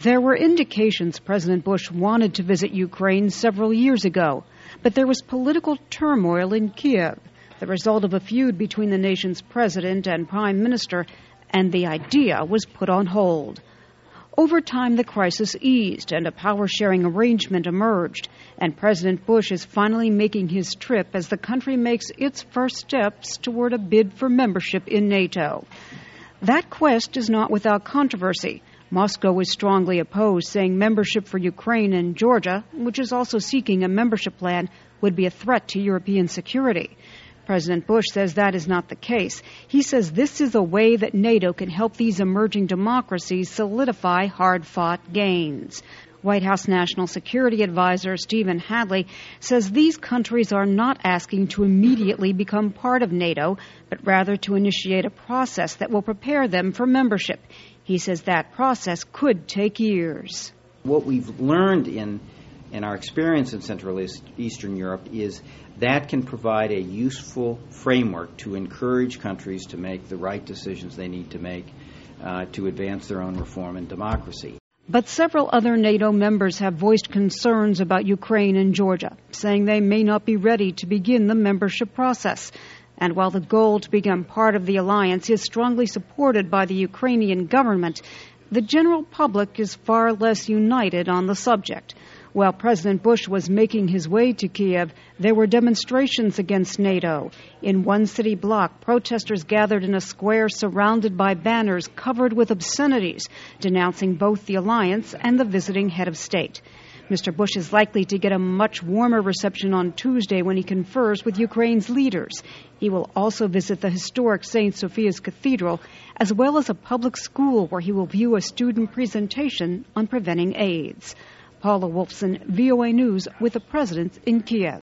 There were indications President Bush wanted to visit Ukraine several years ago, but there was political turmoil in Kiev, the result of a feud between the nation's president and prime minister, and the idea was put on hold. Over time, the crisis eased and a power-sharing arrangement emerged, and President Bush is finally making his trip as the country makes its first steps toward a bid for membership in NATO. That quest is not without controversy. Moscow is strongly opposed, saying membership for Ukraine and Georgia, which is also seeking a membership plan, would be a threat to European security. President Bush says that is not the case. He says this is a way that NATO can help these emerging democracies solidify hard-fought gains. White House National Security Advisor Stephen Hadley says these countries are not asking to immediately become part of NATO, but rather to initiate a process that will prepare them for membership. He says that process could take years. What we've learned in our experience in Central Eastern Europe is that can provide a useful framework to encourage countries to make the right decisions they need to make to advance their own reform and democracy. But several other NATO members have voiced concerns about Ukraine and Georgia, saying they may not be ready to begin the membership process. And while the goal to become part of the alliance is strongly supported by the Ukrainian government, the general public is far less united on the subject. While President Bush was making his way to Kiev, there were demonstrations against NATO. In one city block, protesters gathered in a square surrounded by banners covered with obscenities, denouncing both the alliance and the visiting head of state. Mr. Bush is likely to get a much warmer reception on Tuesday when he confers with Ukraine's leaders. He will also visit the historic St. Sophia's Cathedral, as well as a public school where he will view a student presentation on preventing AIDS. Paula Wolfson, VOA News, with the President in Kiev.